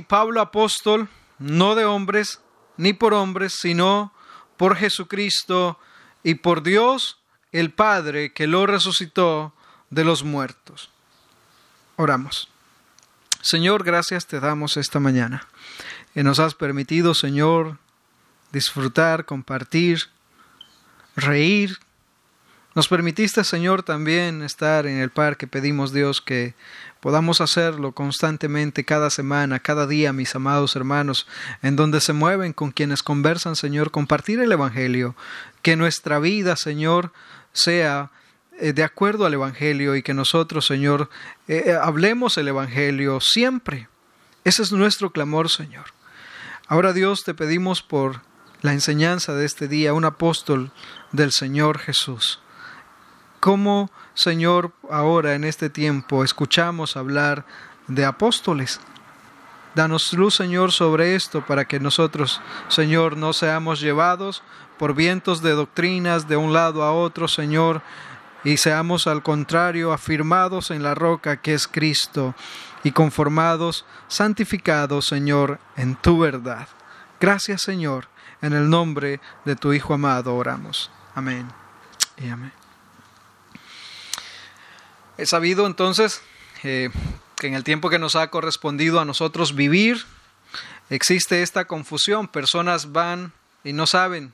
Pablo apóstol, no de hombres, ni por hombres, sino por Jesucristo y por Dios el Padre que lo resucitó de los muertos. Oramos. Señor, gracias te damos esta mañana, que nos has permitido, Señor, disfrutar, compartir, reír. Nos permitiste, Señor, también estar en el parque. Pedimos, Dios, que podamos hacerlo constantemente, cada semana, cada día, mis amados hermanos, en donde se mueven, con quienes conversan, Señor, compartir el Evangelio. Que nuestra vida, Señor, sea de acuerdo al Evangelio y que nosotros, Señor, hablemos el Evangelio siempre. Ese es nuestro clamor, Señor. Ahora, Dios, te pedimos por la enseñanza de este día, un apóstol del Señor Jesús. ¿Cómo, Señor, ahora en este tiempo escuchamos hablar de apóstoles? Danos luz, Señor, sobre esto para que nosotros, Señor, no seamos llevados por vientos de doctrinas de un lado a otro, Señor, y seamos al contrario afirmados en la roca que es Cristo y conformados, santificados, Señor, en tu verdad. Gracias, Señor, en el nombre de tu Hijo amado oramos. Amén y amén. He sabido entonces que en el tiempo que nos ha correspondido a nosotros vivir, existe esta confusión. Personas van y no saben.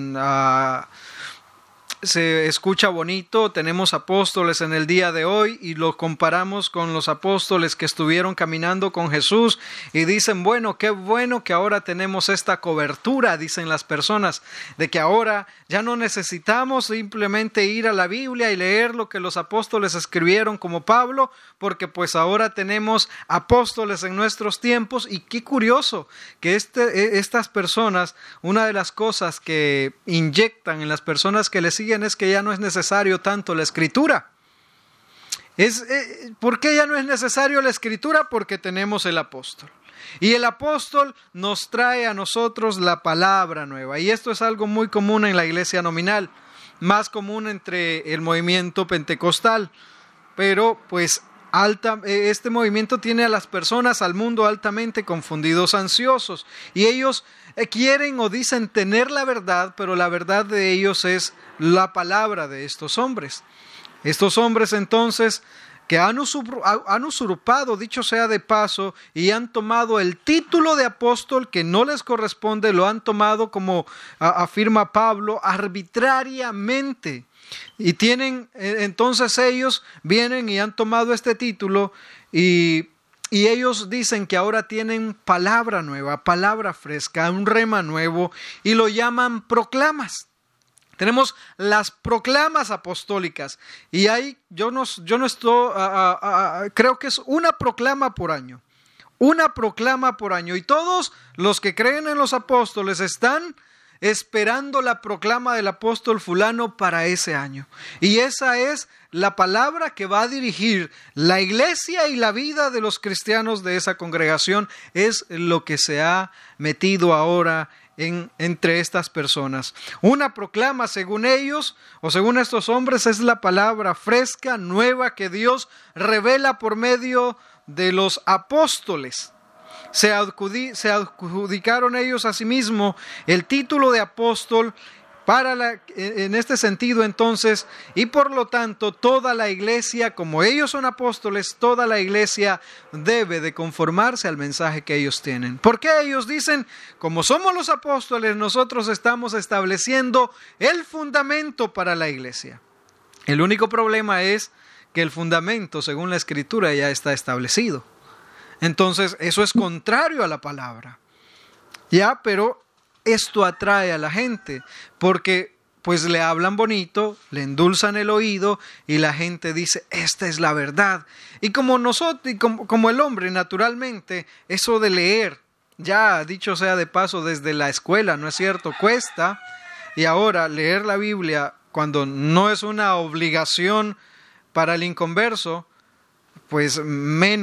Se escucha bonito, tenemos apóstoles en el día de hoy y lo comparamos con los apóstoles que estuvieron caminando con Jesús y dicen, bueno, qué bueno que ahora tenemos esta cobertura, dicen las personas, de que ahora ya no necesitamos simplemente ir a la Biblia y leer lo que los apóstoles escribieron como Pablo, porque pues ahora tenemos apóstoles en nuestros tiempos. Y qué curioso que estas personas, una de las cosas que inyectan en las personas que les siguen es que ya no es necesario tanto la escritura. ¿Por qué ya no es necesario la escritura? Porque tenemos el apóstol. Y el apóstol nos trae a nosotros la palabra nueva. Y esto es algo muy común en la iglesia nominal, más común entre el movimiento pentecostal. Pero pues este movimiento tiene a las personas, al mundo altamente confundidos, ansiosos. Y ellos quieren o dicen tener la verdad, pero la verdad de ellos es la palabra de estos hombres. Estos hombres entonces que han usurpado, dicho sea de paso, y han tomado el título de apóstol que no les corresponde, lo han tomado, como afirma Pablo, arbitrariamente. Y entonces ellos vienen y han tomado este título y ellos dicen que ahora tienen palabra nueva, palabra fresca, un rema nuevo, y lo llaman proclamas. Tenemos las proclamas apostólicas y ahí yo no estoy, creo que es una proclama por año. Una proclama por año. Y todos los que creen en los apóstoles están esperando la proclama del apóstol fulano para ese año. Y esa es la palabra que va a dirigir la iglesia y la vida de los cristianos de esa congregación. Es lo que se ha metido ahora entre estas personas. Una proclama, según ellos o según estos hombres, es la palabra fresca, nueva, que Dios revela por medio de los apóstoles. Se adjudicaron ellos a sí mismos el título de apóstol en este sentido entonces, y por lo tanto toda la iglesia, como ellos son apóstoles, toda la iglesia debe de conformarse al mensaje que ellos tienen. Porque ellos dicen, como somos los apóstoles, nosotros estamos estableciendo el fundamento para la iglesia. El único problema es que el fundamento, según la Escritura, ya está establecido. Entonces, eso es contrario a la palabra. Ya, pero esto atrae a la gente, porque pues le hablan bonito, le endulzan el oído y la gente dice, esta es la verdad. Y como nosotros, como el hombre, naturalmente, eso de leer, ya dicho sea de paso, desde la escuela, ¿no es cierto?, cuesta. Y ahora leer la Biblia, cuando no es una obligación para el inconverso, pues menos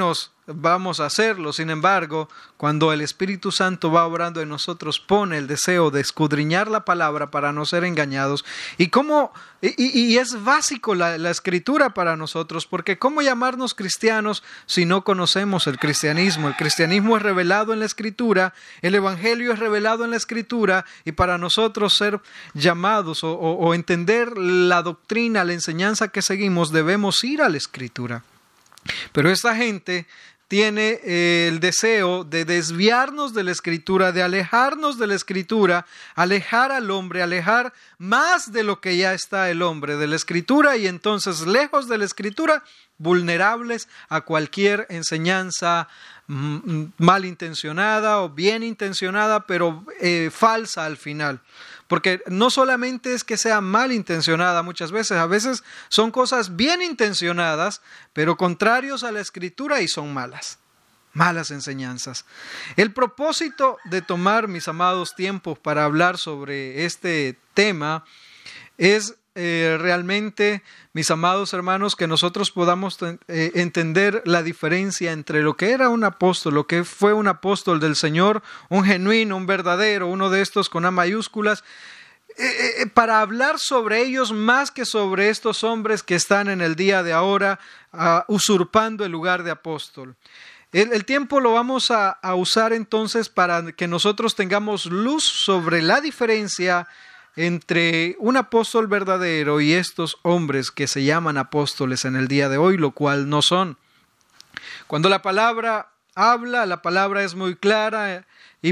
vamos a hacerlo. Sin embargo, cuando el Espíritu Santo va obrando en nosotros, pone el deseo de escudriñar la palabra para no ser engañados. Y es básico la Escritura para nosotros, porque ¿cómo llamarnos cristianos si no conocemos el cristianismo? El cristianismo es revelado en la Escritura, el Evangelio es revelado en la Escritura, y para nosotros ser llamados o entender la doctrina, la enseñanza que seguimos, debemos ir a la Escritura. Pero esta gente tiene el deseo de desviarnos de la Escritura, de alejarnos de la Escritura, alejar al hombre, alejar más de lo que ya está el hombre de la Escritura, y entonces, lejos de la Escritura, vulnerables a cualquier enseñanza malintencionada o bien intencionada, pero falsa al final. Porque no solamente es que sea malintencionada muchas veces, a veces son cosas bien intencionadas, pero contrarios a la Escritura y son malas enseñanzas. El propósito de tomar, mis amados, tiempos para hablar sobre este tema es realmente, mis amados hermanos, que nosotros podamos entender la diferencia entre lo que era un apóstol, lo que fue un apóstol del Señor, un genuino, un verdadero, uno de estos con A mayúsculas, para hablar sobre ellos más que sobre estos hombres que están en el día de ahora usurpando el lugar de apóstol. El tiempo lo vamos a usar entonces para que nosotros tengamos luz sobre la diferencia entre un apóstol verdadero y estos hombres que se llaman apóstoles en el día de hoy, lo cual no son. Cuando la palabra habla, la palabra es muy clara y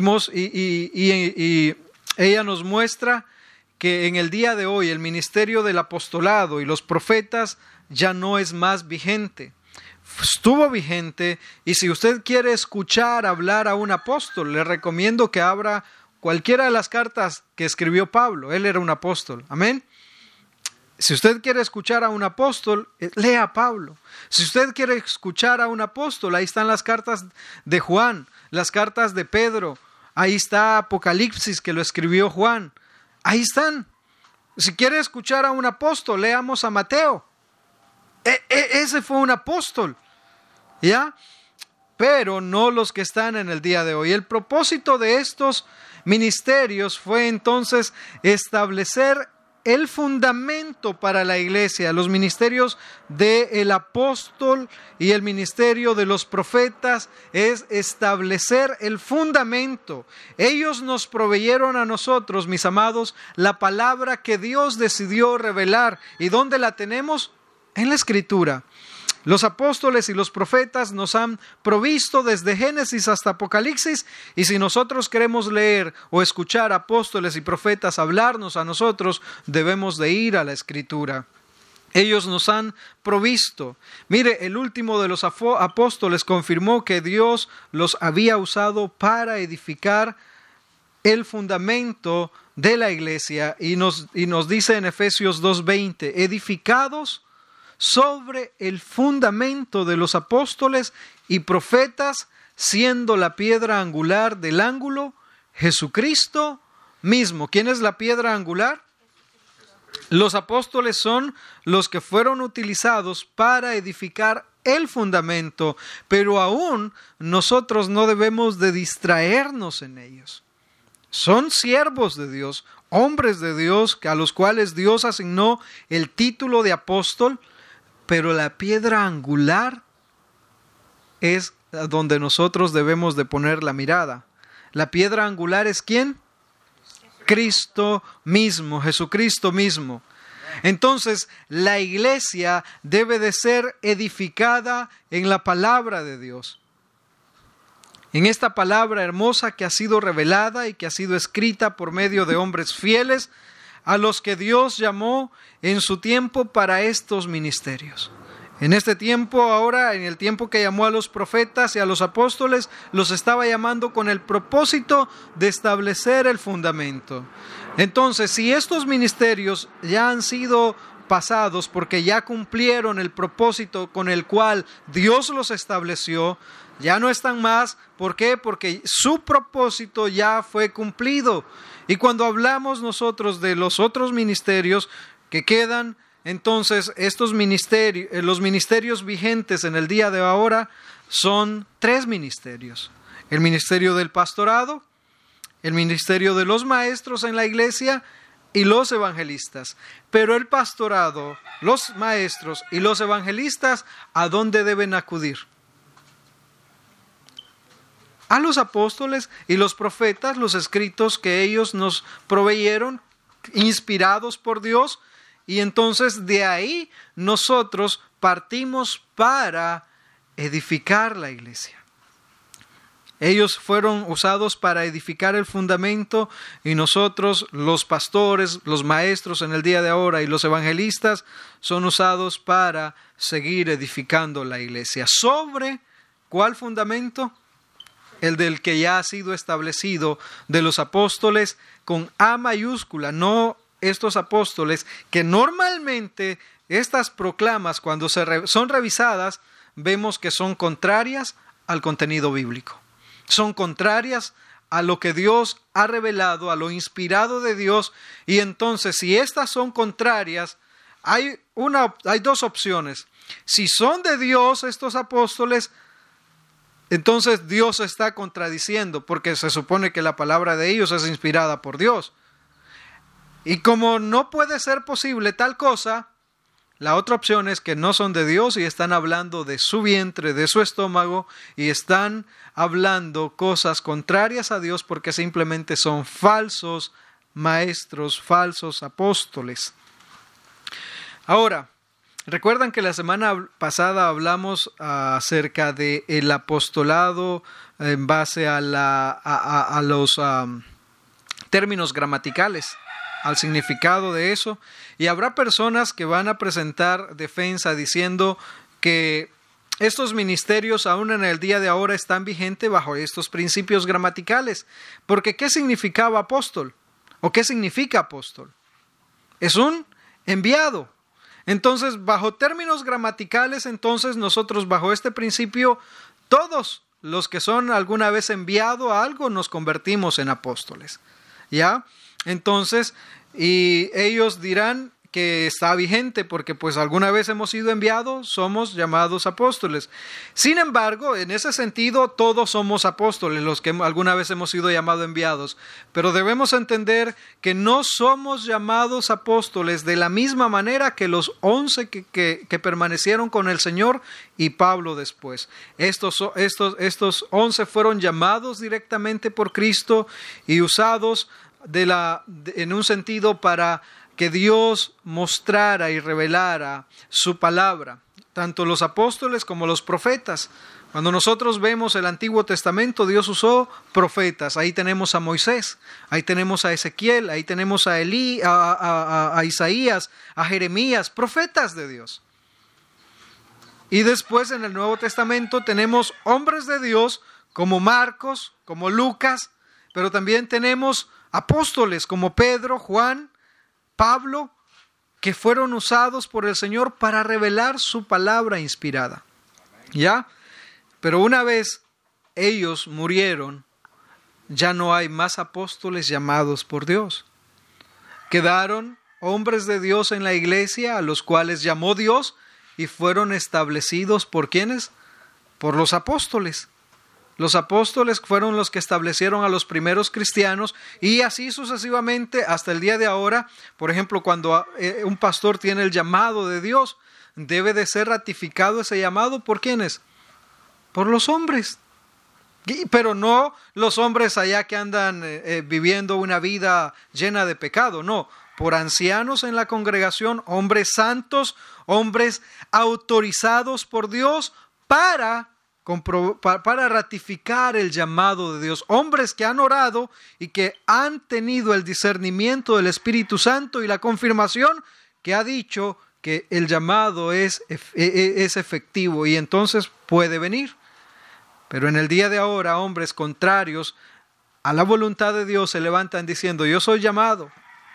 ella nos muestra que en el día de hoy el ministerio del apostolado y los profetas ya no es más vigente. Estuvo vigente, y si usted quiere escuchar hablar a un apóstol, le recomiendo que abra cualquiera de las cartas que escribió Pablo. Él era un apóstol. Amén. Si usted quiere escuchar a un apóstol, lea a Pablo. Si usted quiere escuchar a un apóstol, ahí están las cartas de Juan, las cartas de Pedro. Ahí está Apocalipsis, que lo escribió Juan. Ahí están. Si quiere escuchar a un apóstol, leamos a Mateo. Ese fue un apóstol. ¿Ya? Pero no los que están en el día de hoy. El propósito de estos ministerios fue entonces establecer el fundamento para la iglesia. Los ministerios del apóstol y el ministerio de los profetas es establecer el fundamento. Ellos nos proveyeron a nosotros, mis amados, la palabra que Dios decidió revelar. ¿Y dónde la tenemos? En la Escritura. Los apóstoles y los profetas nos han provisto desde Génesis hasta Apocalipsis, y si nosotros queremos leer o escuchar apóstoles y profetas hablarnos a nosotros, debemos de ir a la Escritura. Ellos nos han provisto. Mire, el último de los apóstoles confirmó que Dios los había usado para edificar el fundamento de la iglesia, y nos dice en Efesios 2:20, edificados sobre el fundamento de los apóstoles y profetas, siendo la piedra angular del ángulo Jesucristo mismo. ¿Quién es la piedra angular? Los apóstoles son los que fueron utilizados para edificar el fundamento, pero aún nosotros no debemos de distraernos en ellos. Son siervos de Dios, hombres de Dios, a los cuales Dios asignó el título de apóstol, pero la piedra angular es donde nosotros debemos de poner la mirada. La piedra angular es ¿quién? Cristo mismo, Jesucristo mismo. Entonces, la iglesia debe de ser edificada en la palabra de Dios. En esta palabra hermosa que ha sido revelada y que ha sido escrita por medio de hombres fieles, a los que Dios llamó en su tiempo para estos ministerios. En este tiempo, ahora, en el tiempo que llamó a los profetas y a los apóstoles, los estaba llamando con el propósito de establecer el fundamento. Entonces, si estos ministerios ya han sido pasados porque ya cumplieron el propósito con el cual Dios los estableció, ya no están más. ¿Por qué? Porque su propósito ya fue cumplido. Y cuando hablamos nosotros de los otros ministerios que quedan, entonces los ministerios vigentes en el día de ahora son 3 ministerios. El ministerio del pastorado, el ministerio de los maestros en la iglesia y los evangelistas. Pero el pastorado, los maestros y los evangelistas, ¿a dónde deben acudir? A los apóstoles y los profetas, los escritos que ellos nos proveyeron, inspirados por Dios, y entonces de ahí nosotros partimos para edificar la iglesia. Ellos fueron usados para edificar el fundamento y nosotros, los pastores, los maestros en el día de ahora y los evangelistas, son usados para seguir edificando la iglesia. ¿Sobre cuál fundamento? El del que ya ha sido establecido de los apóstoles con A mayúscula, no estos apóstoles que normalmente estas proclamas cuando son revisadas vemos que son contrarias al contenido bíblico. Son contrarias a lo que Dios ha revelado, a lo inspirado de Dios, y entonces si estas son contrarias, hay 2 opciones. Si son de Dios estos apóstoles, entonces Dios está contradiciendo, porque se supone que la palabra de ellos es inspirada por Dios. Y como no puede ser posible tal cosa, la otra opción es que no son de Dios y están hablando de su vientre, de su estómago, y están hablando cosas contrarias a Dios porque simplemente son falsos maestros, falsos apóstoles. Ahora, recuerdan que la semana pasada hablamos acerca del apostolado en base a los términos gramaticales, al significado de eso, y habrá personas que van a presentar defensa diciendo que estos ministerios aún en el día de ahora están vigentes bajo estos principios gramaticales, porque ¿qué significaba apóstol? ¿O qué significa apóstol? Es un enviado. Entonces, bajo términos gramaticales, entonces nosotros bajo este principio, todos los que son alguna vez enviado a algo nos convertimos en apóstoles, ¿ya? Entonces, y ellos dirán que está vigente porque pues alguna vez hemos sido enviados, somos llamados apóstoles. Sin embargo, en ese sentido, todos somos apóstoles, los que alguna vez hemos sido llamados enviados. Pero debemos entender que no somos llamados apóstoles de la misma manera que los 11 que permanecieron con el Señor y Pablo después. Estos 11 fueron llamados directamente por Cristo y usados en un sentido para que Dios mostrara y revelara su palabra, tanto los apóstoles como los profetas. Cuando nosotros vemos el Antiguo Testamento, Dios usó profetas. Ahí tenemos a Moisés, ahí tenemos a Ezequiel, ahí tenemos a Isaías, a Jeremías, profetas de Dios. Y después en el Nuevo Testamento tenemos hombres de Dios como Marcos, como Lucas, pero también tenemos apóstoles como Pedro, Juan, Pablo, que fueron usados por el Señor para revelar su palabra inspirada. ¿Ya? Pero una vez ellos murieron, ya no hay más apóstoles llamados por Dios. Quedaron hombres de Dios en la iglesia a los cuales llamó Dios y fueron establecidos ¿por quiénes? Por los apóstoles. Los apóstoles fueron los que establecieron a los primeros cristianos y así sucesivamente hasta el día de ahora. Por ejemplo, cuando un pastor tiene el llamado de Dios, debe de ser ratificado ese llamado ¿por quiénes? Por los hombres. Pero no los hombres allá que andan viviendo una vida llena de pecado, no. Por ancianos en la congregación, hombres santos, hombres autorizados por Dios para ratificar el llamado de Dios, hombres que han orado y que han tenido el discernimiento del Espíritu Santo y la confirmación que ha dicho que el llamado es efectivo y entonces puede venir. Pero en el día de ahora, hombres contrarios a la voluntad de Dios se levantan diciendo, yo soy llamado.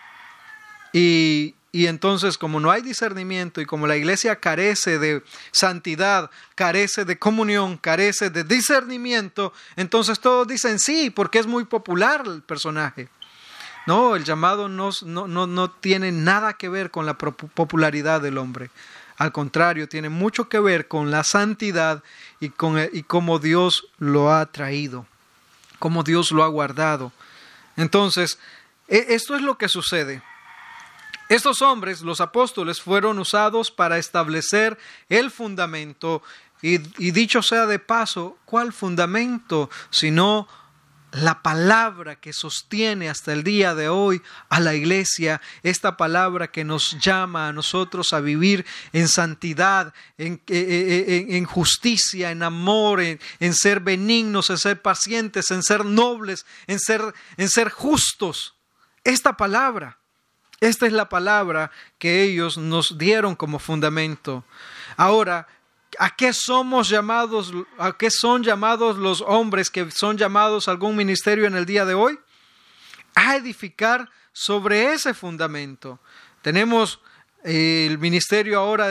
Y entonces, como no hay discernimiento y como la iglesia carece de santidad, carece de comunión, carece de discernimiento, entonces todos dicen sí, porque es muy popular el personaje. No, el llamado no tiene nada que ver con la popularidad del hombre. Al contrario, tiene mucho que ver con la santidad y cómo Dios lo ha traído, cómo Dios lo ha guardado. Entonces, esto es lo que sucede. Estos hombres, los apóstoles, fueron usados para establecer el fundamento. Y dicho sea de paso, ¿cuál fundamento? Sino la palabra que sostiene hasta el día de hoy a la iglesia, esta palabra que nos llama a nosotros a vivir en santidad, en justicia, en amor, en ser benignos, en ser pacientes, en ser nobles, en ser justos. Esta es la palabra que ellos nos dieron como fundamento. Ahora, ¿a qué son llamados los hombres que son llamados a algún ministerio en el día de hoy? A edificar sobre ese fundamento. Tenemos el ministerio ahora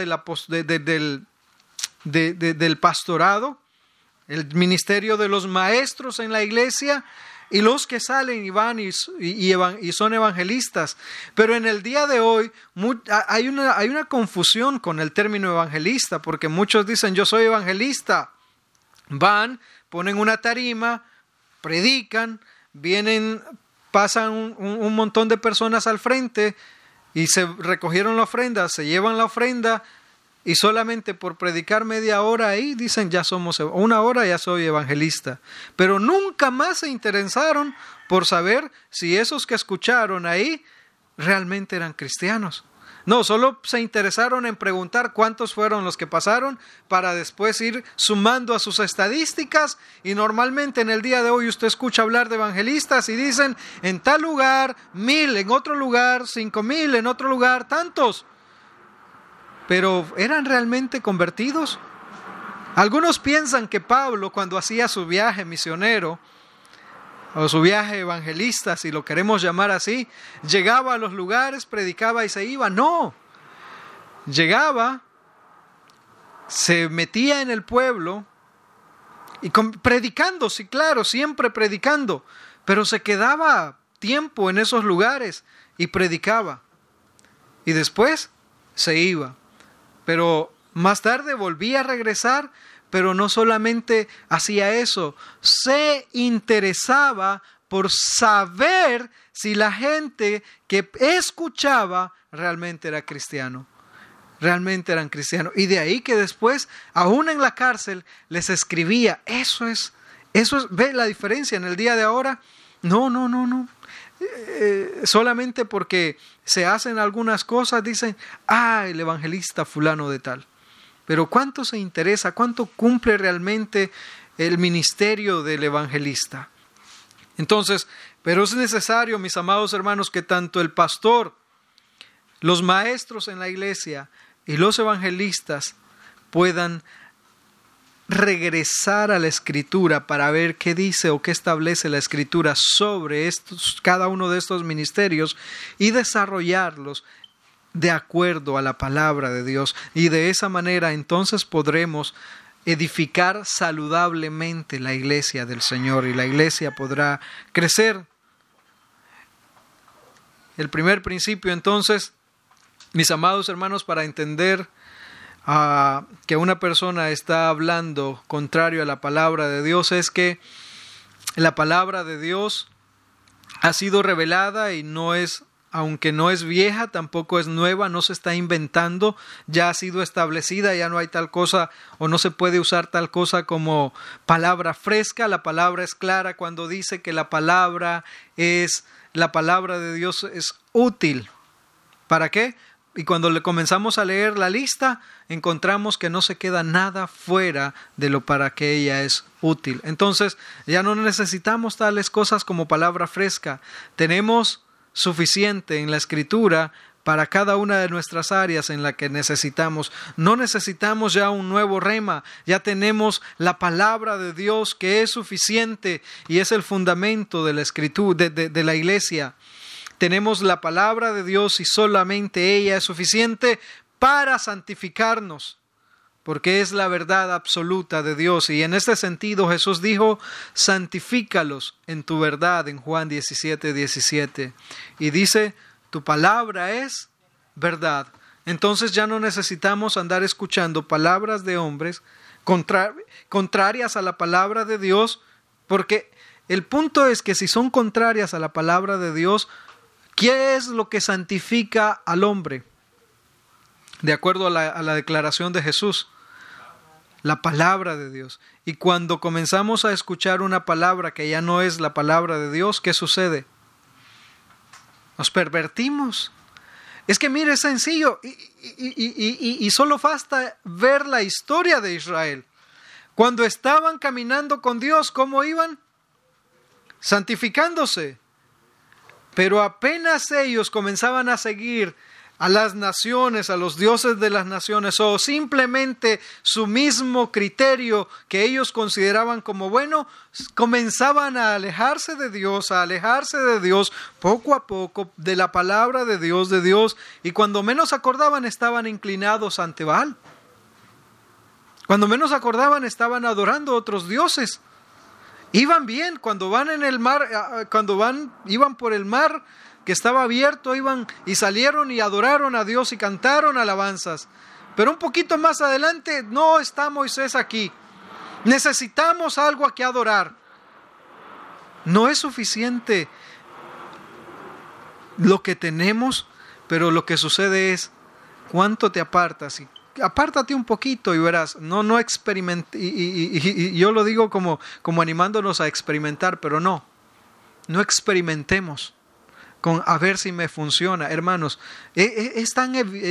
del pastorado, el ministerio de los maestros en la iglesia, y los que salen y van y son evangelistas. Pero en el día de hoy hay una confusión con el término evangelista, porque muchos dicen yo soy evangelista. Van, ponen una tarima, predican, pasan un montón de personas al frente y se recogieron la ofrenda, se llevan la ofrenda. Y solamente por predicar media hora ahí dicen una hora ya soy evangelista. Pero nunca más se interesaron por saber si esos que escucharon ahí realmente eran cristianos. No, solo se interesaron en preguntar cuántos fueron los que pasaron para después ir sumando a sus estadísticas. Y normalmente en el día de hoy usted escucha hablar de evangelistas y dicen en tal lugar 1,000, en otro lugar 5,000, en otro lugar tantos. Pero ¿eran realmente convertidos? Algunos piensan que Pablo, cuando hacía su viaje misionero, o su viaje evangelista, si lo queremos llamar así, llegaba a los lugares, predicaba y se iba. No, llegaba, se metía en el pueblo, y predicando, sí, claro, siempre predicando, pero se quedaba tiempo en esos lugares y predicaba. Y después se iba. Pero más tarde volvía a regresar, pero no solamente hacía eso, se interesaba por saber si la gente que escuchaba realmente era cristiano. Realmente eran cristianos. Y de ahí que después, aún en la cárcel, les escribía. Eso es, ¿ve la diferencia en el día de ahora? No. Solamente porque se hacen algunas cosas dicen, el evangelista fulano de tal. Pero ¿cuánto se interesa? ¿Cuánto cumple realmente el ministerio del evangelista? Entonces, pero es necesario, mis amados hermanos, que tanto el pastor, los maestros en la iglesia y los evangelistas puedan regresar a la Escritura para ver qué dice o qué establece la Escritura sobre cada uno de estos ministerios y desarrollarlos de acuerdo a la palabra de Dios. Y de esa manera entonces podremos edificar saludablemente la iglesia del Señor y la iglesia podrá crecer. El primer principio entonces, mis amados hermanos, para entender que una persona está hablando contrario a la palabra de Dios es que la palabra de Dios ha sido revelada y aunque no es vieja, tampoco es nueva, no se está inventando, ya ha sido establecida, ya no hay tal cosa o no se puede usar tal cosa como palabra fresca. La palabra es clara cuando dice que la palabra de Dios es útil. ¿Para qué? Y cuando le comenzamos a leer la lista, encontramos que no se queda nada fuera de lo para que ella es útil. Entonces, ya no necesitamos tales cosas como palabra fresca. Tenemos suficiente en la Escritura para cada una de nuestras áreas en la que necesitamos. No necesitamos ya un nuevo rema. Ya tenemos la palabra de Dios que es suficiente y es el fundamento de la Escritura, de la iglesia. Tenemos la palabra de Dios y solamente ella es suficiente para santificarnos, porque es la verdad absoluta de Dios. Y en este sentido Jesús dijo, santifícalos en tu verdad, en Juan 17:17. Y dice, tu palabra es verdad. Entonces ya no necesitamos andar escuchando palabras de hombres contrarias a la palabra de Dios, porque el punto es que si son contrarias a la palabra de Dios, ¿qué es lo que santifica al hombre? De acuerdo a la declaración de Jesús, la palabra de Dios. Y cuando comenzamos a escuchar una palabra que ya no es la palabra de Dios, ¿qué sucede? Nos pervertimos. Es que mire, es sencillo y solo basta ver la historia de Israel. Cuando estaban caminando con Dios, ¿cómo iban? Santificándose. Pero apenas ellos comenzaban a seguir a las naciones, a los dioses de las naciones, o simplemente su mismo criterio que ellos consideraban como bueno, comenzaban a alejarse de Dios poco a poco de la palabra de Dios, y cuando menos acordaban estaban inclinados ante Baal. Cuando menos acordaban estaban adorando a otros dioses. Iban bien, cuando van en el mar, iban por el mar que estaba abierto, iban y salieron y adoraron a Dios y cantaron alabanzas. Pero un poquito más adelante, no está Moisés aquí. Necesitamos algo a que adorar. No es suficiente lo que tenemos, pero lo que sucede es, ¿cuánto te apartas? Y apártate un poquito y verás, no experimente, y yo lo digo como animándonos a experimentar, pero no experimentemos con a ver si me funciona. Hermanos, es tan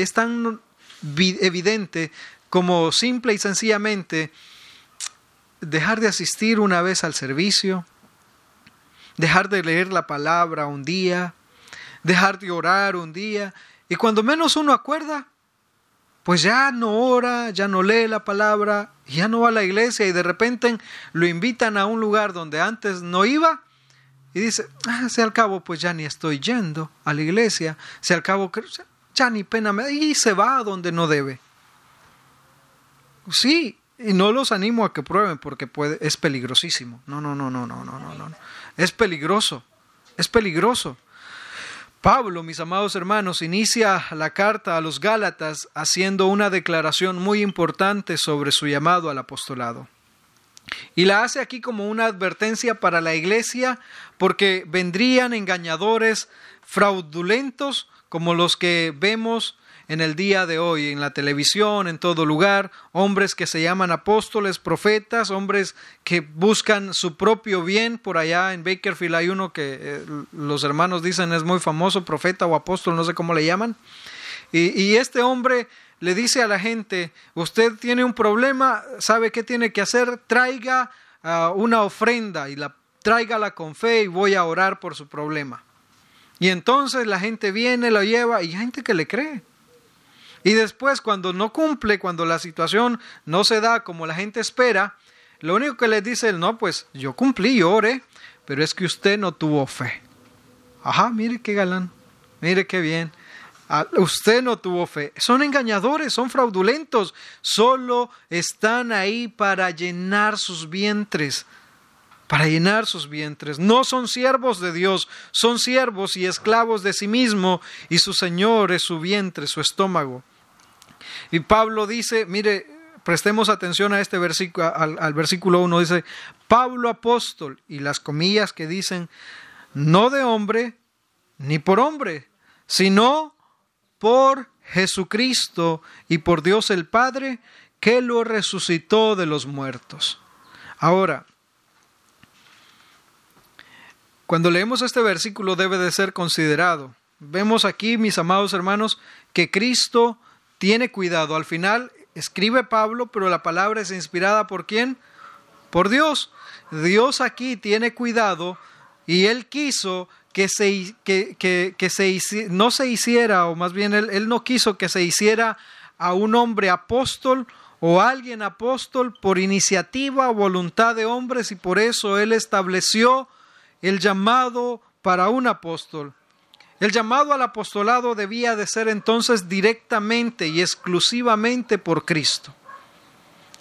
evidente como simple y sencillamente dejar de asistir una vez al servicio, dejar de leer la palabra un día, dejar de orar un día, y cuando menos uno acuerda, pues ya no ora, ya no lee la palabra, ya no va a la iglesia, y de repente lo invitan a un lugar donde antes no iba, y dice, si al cabo pues ya ni estoy yendo a la iglesia, si al cabo ya ni pena me da, y se va a donde no debe. Sí, y no los animo a que prueben porque es peligrosísimo. No. Es peligroso. Pablo, mis amados hermanos, inicia la carta a los Gálatas haciendo una declaración muy importante sobre su llamado al apostolado. Y la hace aquí como una advertencia para la iglesia, porque vendrían engañadores fraudulentos como los que vemos en el día de hoy, en la televisión, en todo lugar, hombres que se llaman apóstoles, profetas, hombres que buscan su propio bien. Por allá en Bakersfield hay uno que los hermanos dicen es muy famoso, profeta o apóstol, no sé cómo le llaman. Y este hombre le dice a la gente, usted tiene un problema, ¿sabe qué tiene que hacer? Traiga una ofrenda y tráigala con fe y voy a orar por su problema. Y entonces la gente viene, lo lleva y hay gente que le cree. Y después cuando no cumple, cuando la situación no se da como la gente espera, lo único que les dice él, no, pues yo cumplí, yo oré, pero es que usted no tuvo fe. Ajá, mire qué galán, mire qué bien. Usted no tuvo fe. Son engañadores, son fraudulentos, solo están ahí para llenar sus vientres. No son siervos de Dios, son siervos y esclavos de sí mismo, y su Señor es su vientre, su estómago. Y Pablo dice, mire, prestemos atención a este versículo, al versículo 1, dice, Pablo apóstol, y las comillas que dicen, no de hombre, ni por hombre, sino por Jesucristo y por Dios el Padre, que lo resucitó de los muertos. Ahora, cuando leemos este versículo debe de ser considerado. Vemos aquí, mis amados hermanos, que Cristo tiene cuidado. Al final escribe Pablo, pero la palabra es inspirada ¿por quién? Por Dios. Dios aquí tiene cuidado y Él quiso no se hiciera, o más bien él no quiso que se hiciera a un hombre apóstol o alguien apóstol por iniciativa o voluntad de hombres, y por eso Él estableció el llamado para un apóstol. El llamado al apostolado debía de ser entonces directamente y exclusivamente por Cristo.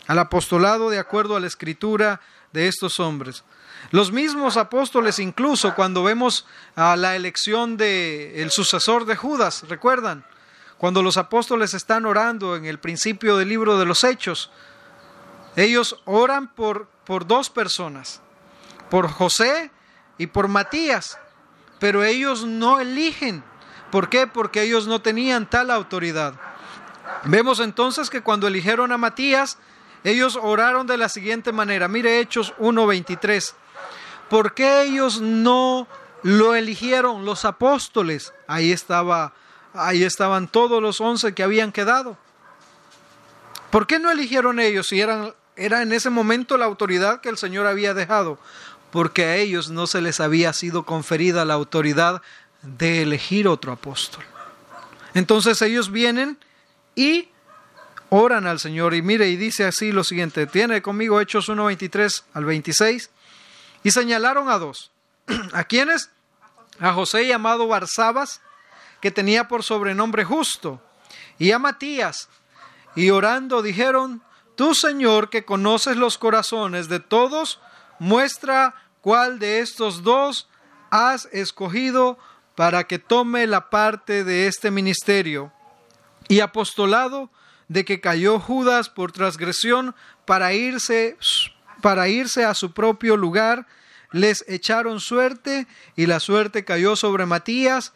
al apostolado de acuerdo a la escritura de estos hombres. Los mismos apóstoles, incluso cuando vemos a la elección del sucesor de Judas, ¿recuerdan? Cuando los apóstoles están orando en el principio del libro de los Hechos, ellos oran por dos personas, por José y por Matías, pero ellos no eligen. ¿Por qué? Porque ellos no tenían tal autoridad. Vemos entonces que cuando eligieron a Matías, ellos oraron de la siguiente manera. Mire Hechos 1:23. ¿Por qué ellos no lo eligieron los apóstoles? Ahí estaban todos los 11 que habían quedado. ¿Por qué no eligieron ellos si era en ese momento la autoridad que el Señor había dejado? Porque a ellos no se les había sido conferida la autoridad de elegir otro apóstol. Entonces ellos vienen y oran al Señor. Y mire, y dice así lo siguiente. Tiene conmigo Hechos 1:23 al 26. Y señalaron a dos. ¿A quiénes? A José llamado Barsabas, que tenía por sobrenombre Justo, y a Matías. Y orando dijeron: Tú, Señor, que conoces los corazones de todos, muestra cuál de estos dos has escogido para que tome la parte de este ministerio y apostolado de que cayó Judas por transgresión para irse a su propio lugar. Les echaron suerte y la suerte cayó sobre Matías,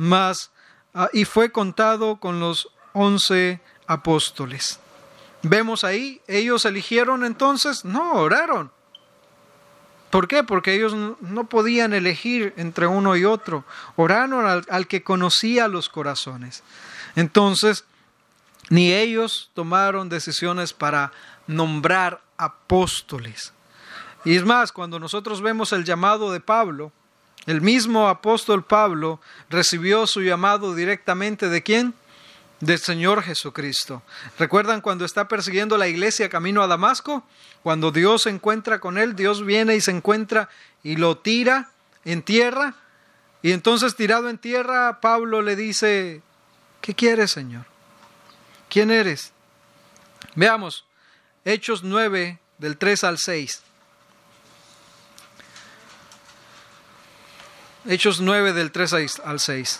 y fue contado con los 11 apóstoles. Vemos ahí, ellos eligieron entonces, no, oraron. ¿Por qué? Porque ellos no podían elegir entre uno y otro. Oraron al que conocía los corazones. Entonces, ni ellos tomaron decisiones para nombrar apóstoles. Y es más, cuando nosotros vemos el llamado de Pablo, el mismo apóstol Pablo recibió su llamado directamente ¿de quién? Del Señor Jesucristo. ¿Recuerdan cuando está persiguiendo la iglesia camino a Damasco? Cuando Dios se encuentra con él, Dios viene y se encuentra y lo tira en tierra. Y entonces tirado en tierra, Pablo le dice: ¿qué quieres, Señor? ¿Quién eres? Veamos, Hechos 9, del 3 al 6. Hechos 9 del 3 al 6.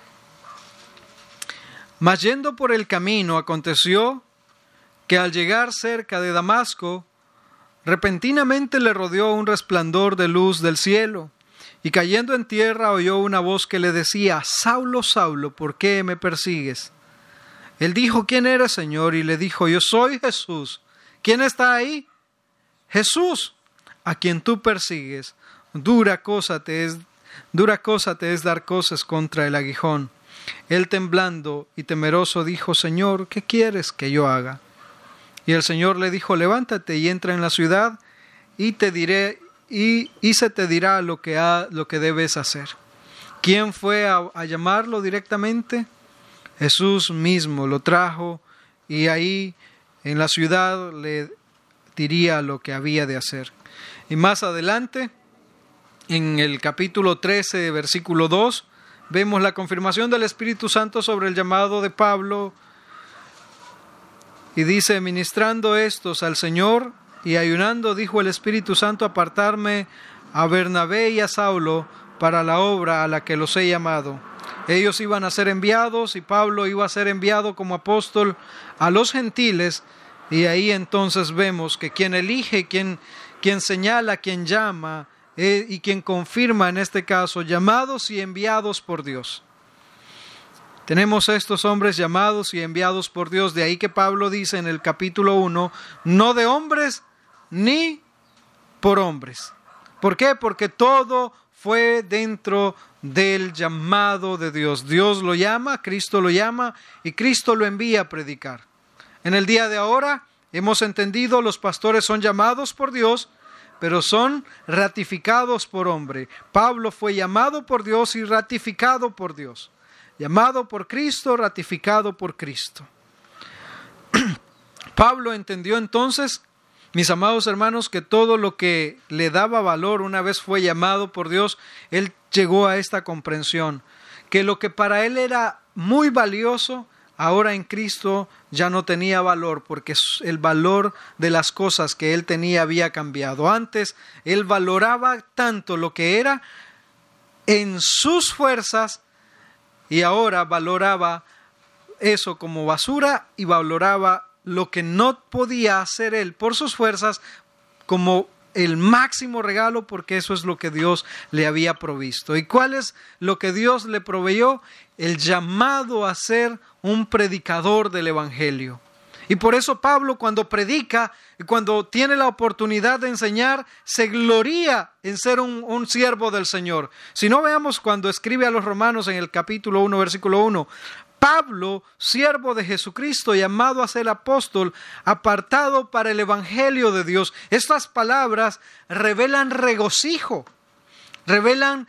Mas yendo por el camino, aconteció que al llegar cerca de Damasco, repentinamente le rodeó un resplandor de luz del cielo, y cayendo en tierra oyó una voz que le decía: Saulo, Saulo, ¿por qué me persigues? Él dijo: ¿quién eres, Señor? Y le dijo: yo soy Jesús. ¿Quién está ahí? Jesús, a quien tú persigues. Dura cosa te es dar cosas contra el aguijón. Él temblando y temeroso dijo: Señor, ¿qué quieres que yo haga? Y el Señor le dijo: levántate y entra en la ciudad, y se te dirá lo que debes hacer. ¿Quién fue a llamarlo directamente? Jesús mismo lo trajo, y ahí en la ciudad le diría lo que había de hacer. Y más adelante, en el capítulo 13, versículo 2, vemos la confirmación del Espíritu Santo sobre el llamado de Pablo. Y dice: ministrando estos al Señor y ayunando, dijo el Espíritu Santo: apartarme a Bernabé y a Saulo para la obra a la que los he llamado. Ellos iban a ser enviados y Pablo iba a ser enviado como apóstol a los gentiles. Y ahí entonces vemos que quien elige, quien señala, quien llama y quien confirma en este caso, llamados y enviados por Dios. Tenemos a estos hombres llamados y enviados por Dios. De ahí que Pablo dice en el capítulo 1, no de hombres ni por hombres. ¿Por qué? Porque todo fue dentro del llamado de Dios. Dios lo llama, Cristo lo llama y Cristo lo envía a predicar. En el día de ahora hemos entendido, los pastores son llamados por Dios, pero son ratificados por hombre. Pablo fue llamado por Dios y ratificado por Dios. Llamado por Cristo, ratificado por Cristo. Pablo entendió entonces, mis amados hermanos, que todo lo que le daba valor una vez fue llamado por Dios, él llegó a esta comprensión, que lo que para él era muy valioso, ahora en Cristo ya no tenía valor, porque el valor de las cosas que él tenía había cambiado. Antes él valoraba tanto lo que era en sus fuerzas, y ahora valoraba eso como basura y valoraba lo que no podía hacer él por sus fuerzas como el máximo regalo, porque eso es lo que Dios le había provisto. ¿Y cuál es lo que Dios le proveyó? El llamado a ser un predicador del Evangelio. Y por eso Pablo, cuando predica y cuando tiene la oportunidad de enseñar, se gloría en ser un siervo del Señor. Si no, veamos cuando escribe a los Romanos en el capítulo 1, versículo 1. Pablo, siervo de Jesucristo, llamado a ser apóstol, apartado para el Evangelio de Dios. Estas palabras revelan regocijo, revelan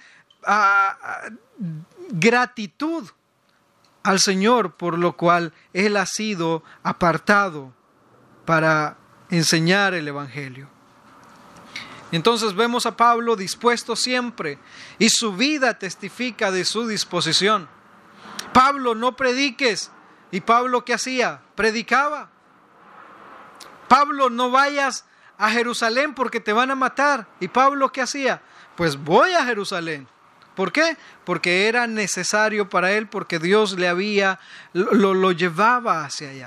gratitud al Señor, por lo cual Él ha sido apartado para enseñar el Evangelio. Entonces vemos a Pablo dispuesto siempre, y su vida testifica de su disposición. Pablo, no prediques. ¿Y Pablo qué hacía? Predicaba. Pablo, no vayas a Jerusalén porque te van a matar. ¿Y Pablo qué hacía? Pues voy a Jerusalén. ¿Por qué? Porque era necesario para él, porque Dios lo llevaba hacia allá.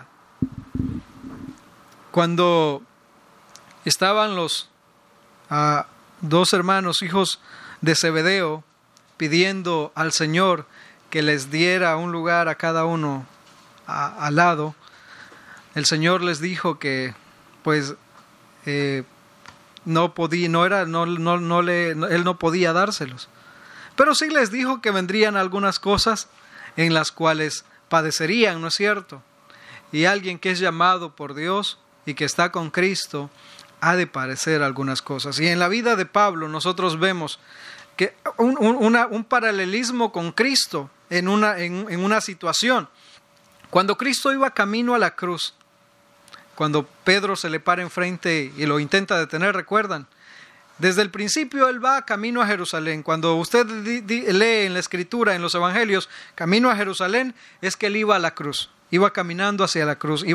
Cuando estaban los dos hermanos, hijos de Zebedeo, pidiendo al Señor que les diera un lugar a cada uno al lado, el Señor les dijo que pues él no podía dárselos. Pero sí les dijo que vendrían algunas cosas en las cuales padecerían, ¿no es cierto? Y alguien que es llamado por Dios y que está con Cristo ha de padecer algunas cosas. Y en la vida de Pablo nosotros vemos que un paralelismo con Cristo en una situación. Cuando Cristo iba camino a la cruz, cuando Pedro se le para enfrente y lo intenta detener, ¿recuerdan? Desde el principio él va camino a Jerusalén. Cuando usted lee en la Escritura, en los Evangelios, camino a Jerusalén, es que él iba a la cruz. Iba caminando hacia la cruz,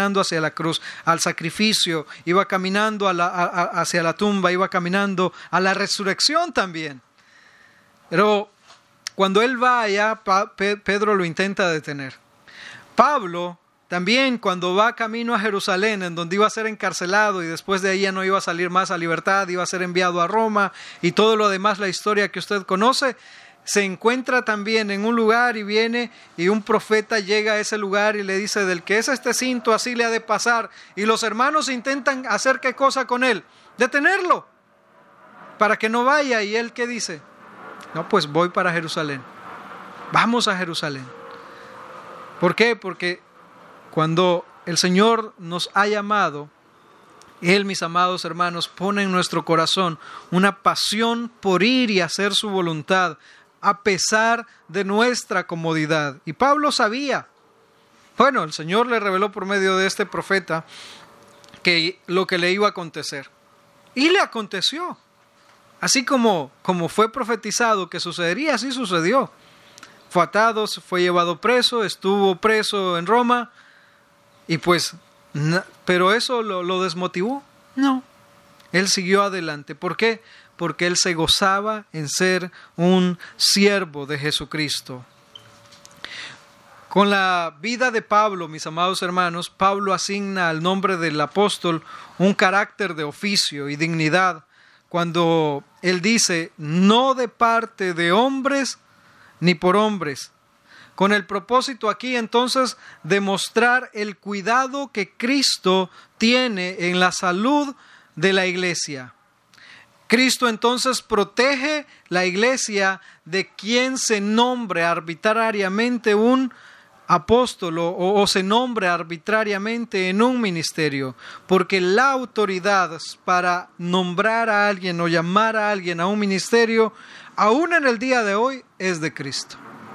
al sacrificio, iba caminando hacia la tumba, iba caminando a la resurrección también. Pero cuando él va allá, Pedro lo intenta detener. Pablo también, cuando va camino a Jerusalén, en donde iba a ser encarcelado y después de ahí ya no iba a salir más a libertad, iba a ser enviado a Roma y todo lo demás, la historia que usted conoce, se encuentra también en un lugar y viene y un profeta llega a ese lugar y le dice: del que es este cinto, así le ha de pasar. Y los hermanos intentan hacer qué cosa con él, detenerlo para que no vaya. Y él, ¿qué dice? No, pues voy para Jerusalén, vamos a Jerusalén. ¿Por qué? Porque cuando el Señor nos ha llamado, Él, mis amados hermanos, pone en nuestro corazón una pasión por ir y hacer su voluntad, a pesar de nuestra comodidad. Y Pablo sabía, bueno, el Señor le reveló por medio de este profeta que lo que le iba a acontecer. Y le aconteció. Así como fue profetizado que sucedería, así sucedió. Fue atado, fue llevado preso, estuvo preso en Roma. Y pues, ¿pero eso lo desmotivó? No. Él siguió adelante. ¿Por qué? Porque él se gozaba en ser un siervo de Jesucristo. Con la vida de Pablo, mis amados hermanos, Pablo asigna al nombre del apóstol un carácter de oficio y dignidad, cuando él dice: no de parte de hombres ni por hombres, con el propósito aquí entonces de mostrar el cuidado que Cristo tiene en la salud de la iglesia. Cristo entonces protege la iglesia de quien se nombre arbitrariamente un apóstol o se nombre arbitrariamente en un ministerio, porque la autoridad para nombrar a alguien o llamar a alguien a un ministerio, aún en el día de hoy, es de Cristo.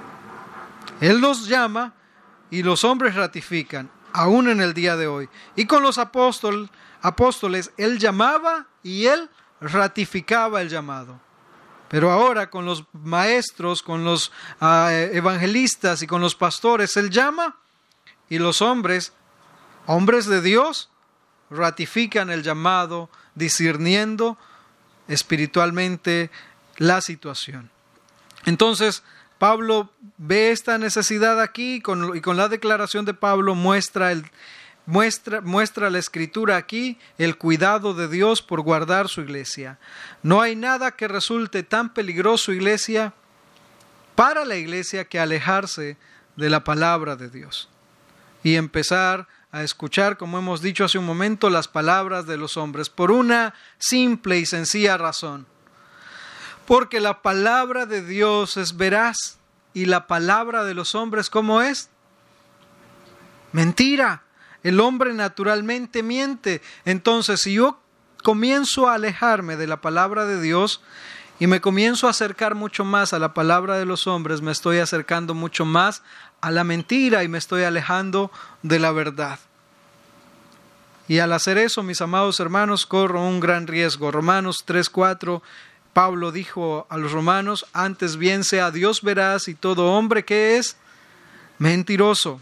Él los llama y los hombres ratifican, aún en el día de hoy. Y con los apóstoles, Él llamaba y Él ratificaba el llamado. Pero ahora con los maestros, con los evangelistas y con los pastores, Él llama y los hombres de Dios, ratifican el llamado, discerniendo espiritualmente la situación. Entonces, Pablo ve esta necesidad aquí y con la declaración de Pablo muestra la Escritura aquí el cuidado de Dios por guardar su iglesia. No hay nada que resulte tan peligroso, iglesia, para la iglesia que alejarse de la palabra de Dios y empezar a escuchar, como hemos dicho hace un momento, las palabras de los hombres, por una simple y sencilla razón. Porque la palabra de Dios es veraz y la palabra de los hombres, ¿cómo es? Mentira. El hombre naturalmente miente. Entonces, si yo comienzo a alejarme de la palabra de Dios y me comienzo a acercar mucho más a la palabra de los hombres, me estoy acercando mucho más a la mentira y me estoy alejando de la verdad. Y al hacer eso, mis amados hermanos, corro un gran riesgo. Romanos 3:4, Pablo dijo a los romanos: antes bien sea Dios veraz y todo hombre que es mentiroso.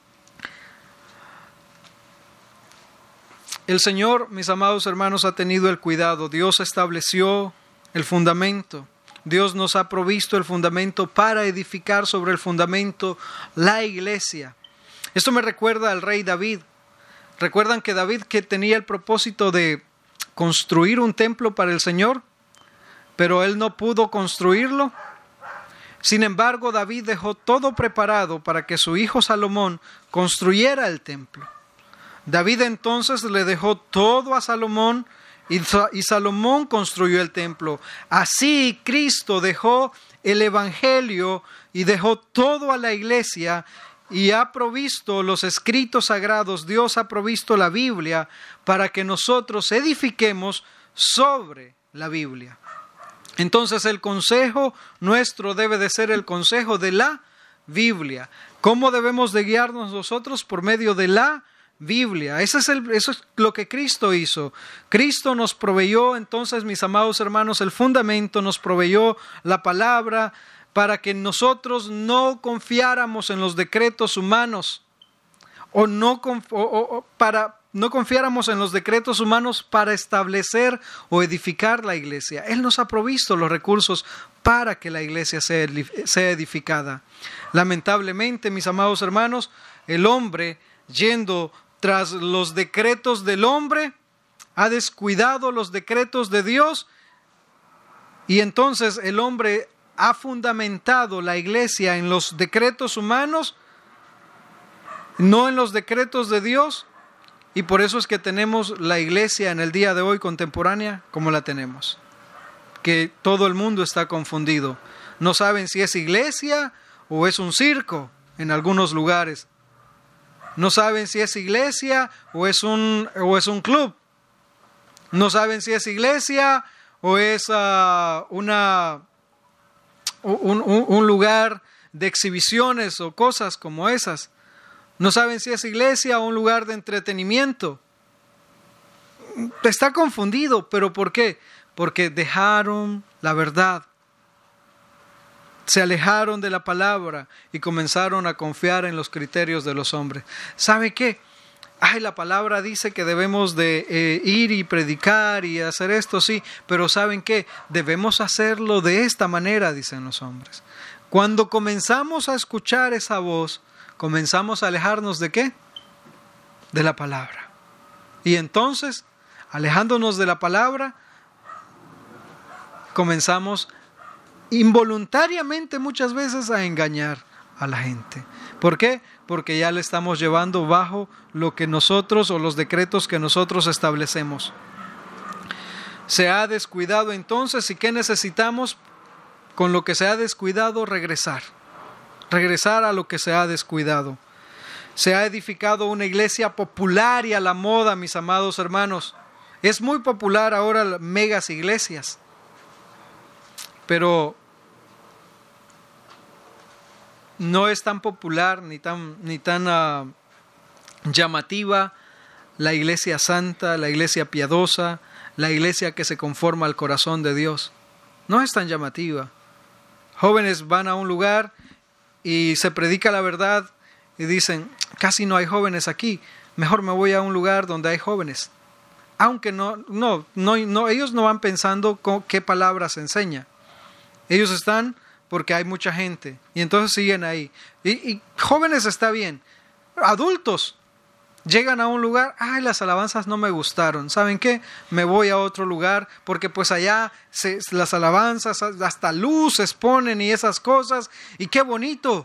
El Señor, mis amados hermanos, ha tenido el cuidado. Dios estableció el fundamento. Dios nos ha provisto el fundamento para edificar sobre el fundamento la iglesia. Esto me recuerda al rey David. ¿Recuerdan que David que tenía el propósito de construir un templo para el Señor? Pero él no pudo construirlo. Sin embargo, David dejó todo preparado para que su hijo Salomón construyera el templo. David entonces le dejó todo a Salomón y Salomón construyó el templo. Así Cristo dejó el Evangelio y dejó todo a la iglesia y ha provisto los escritos sagrados. Dios ha provisto la Biblia para que nosotros edifiquemos sobre la Biblia. Entonces el consejo nuestro debe de ser el consejo de la Biblia. ¿Cómo debemos de guiarnos nosotros? Por medio de la Biblia. Eso es lo que Cristo hizo. Cristo nos proveyó entonces, mis amados hermanos, el fundamento, nos proveyó la palabra para que nosotros no confiáramos en los decretos humanos no confiáramos en los decretos humanos para establecer o edificar la iglesia. Él nos ha provisto los recursos para que la iglesia sea edificada. Lamentablemente, mis amados hermanos, el hombre, yendo tras los decretos del hombre, ha descuidado los decretos de Dios y entonces el hombre ha fundamentado la iglesia en los decretos humanos, no en los decretos de Dios, y por eso es que tenemos la iglesia en el día de hoy contemporánea como la tenemos, que todo el mundo está confundido. No saben si es iglesia o es un circo en algunos lugares. No saben si es iglesia o es un club. No saben si es iglesia o es un lugar de exhibiciones o cosas como esas. No saben si es iglesia o un lugar de entretenimiento. Está confundido, pero ¿por qué? Porque dejaron la verdad. Se alejaron de la palabra y comenzaron a confiar en los criterios de los hombres. ¿Sabe qué? La palabra dice que debemos de ir y predicar y hacer esto, sí, pero ¿saben qué? Debemos hacerlo de esta manera, dicen los hombres. Cuando comenzamos a escuchar esa voz, comenzamos a alejarnos ¿de qué? De la palabra. Y entonces, alejándonos de la palabra, comenzamos involuntariamente muchas veces a engañar a la gente. ¿Por qué? Porque ya le estamos llevando bajo lo que nosotros o los decretos que nosotros establecemos. Se ha descuidado entonces, ¿y qué necesitamos? Con lo que se ha descuidado, regresar a lo que se ha descuidado. Se ha edificado una iglesia popular y a la moda, mis amados hermanos. Es muy popular ahora las megas iglesias, pero no es tan popular ni tan llamativa la iglesia santa, la iglesia piadosa, la iglesia que se conforma al corazón de Dios. No es tan llamativa. Jóvenes van a un lugar y se predica la verdad y dicen, casi no hay jóvenes aquí, mejor me voy a un lugar donde hay jóvenes. Aunque ellos no van pensando con qué palabras enseña. Ellos están porque hay mucha gente y entonces siguen ahí. Y jóvenes está bien. Adultos llegan a un lugar, ay, las alabanzas no me gustaron. ¿Saben qué? Me voy a otro lugar porque pues allá las alabanzas, hasta luces ponen y esas cosas. Y qué bonito.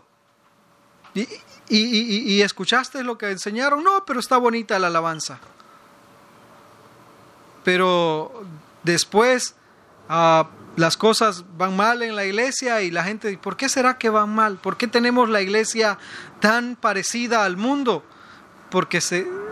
¿Y escuchaste lo que enseñaron? No, pero está bonita la alabanza. Pero después las cosas van mal en la iglesia y la gente, ¿por qué será que van mal? ¿Por qué tenemos la iglesia tan parecida al mundo? Porque